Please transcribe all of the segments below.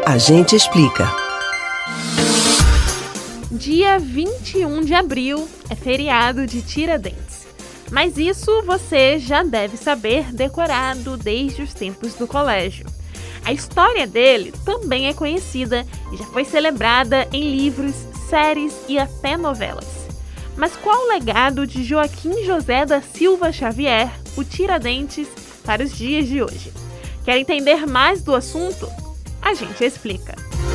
A gente explica. Dia 21 de abril é feriado de Tiradentes. Mas isso você já deve saber decorado desde os tempos do colégio. A história dele também é conhecida e já foi celebrada em livros, séries e até novelas. Mas qual o legado de Joaquim José da Silva Xavier, o Tiradentes, para os dias de hoje? Quer entender mais do assunto? A gente explica.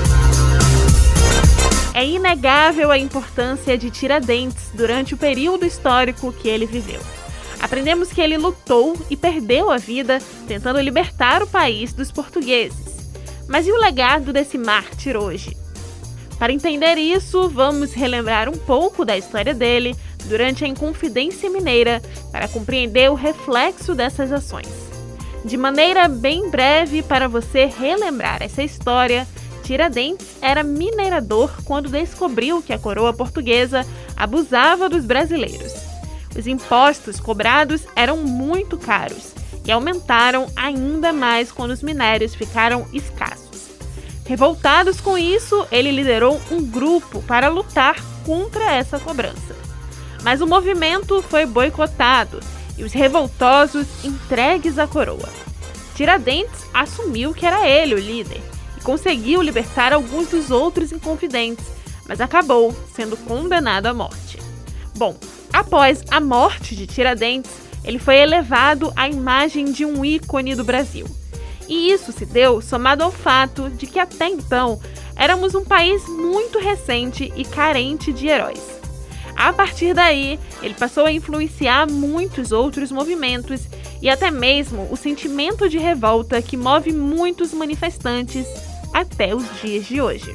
É inegável a importância de Tiradentes durante o período histórico que ele viveu. Aprendemos que ele lutou e perdeu a vida tentando libertar o país dos portugueses. Mas e o legado desse mártir hoje? Para entender isso, vamos relembrar um pouco da história dele durante a Inconfidência Mineira para compreender o reflexo dessas ações. De maneira bem breve, para você relembrar essa história, Tiradentes era minerador quando descobriu que a coroa portuguesa abusava dos brasileiros. Os impostos cobrados eram muito caros e aumentaram ainda mais quando os minérios ficaram escassos. Revoltados com isso, ele liderou um grupo para lutar contra essa cobrança. Mas o movimento foi boicotado e os revoltosos entregues à coroa. Tiradentes assumiu que era ele o líder e conseguiu libertar alguns dos outros inconfidentes, mas acabou sendo condenado à morte. Bom, após a morte de Tiradentes, ele foi elevado à imagem de um ícone do Brasil. E isso se deu somado ao fato de que até então éramos um país muito recente e carente de heróis. A partir daí, ele passou a influenciar muitos outros movimentos e até mesmo o sentimento de revolta que move muitos manifestantes até os dias de hoje.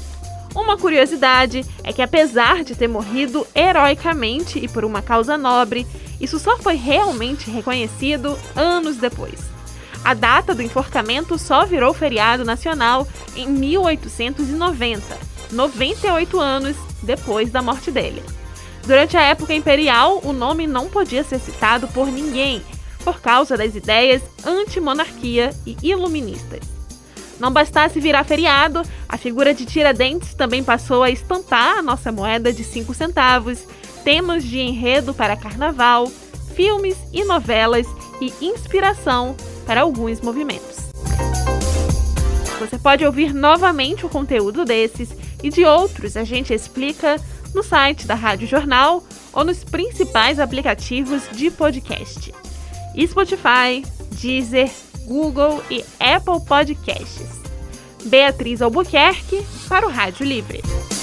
Uma curiosidade é que, apesar de ter morrido heroicamente e por uma causa nobre, isso só foi realmente reconhecido anos depois. A data do enforcamento só virou feriado nacional em 1890, 98 anos depois da morte dele. Durante a época imperial, o nome não podia ser citado por ninguém, por causa das ideias anti-monarquia e iluministas. Não bastasse virar feriado, a figura de Tiradentes também passou a estampar a nossa moeda de 5 centavos, temas de enredo para carnaval, filmes e novelas e inspiração para alguns movimentos. Você pode ouvir novamente o conteúdo desses e de outros A Gente Explica no site da Rádio Jornal ou nos principais aplicativos de podcast: Spotify, Deezer, Google e Apple Podcasts. Beatriz Albuquerque para o Rádio Livre.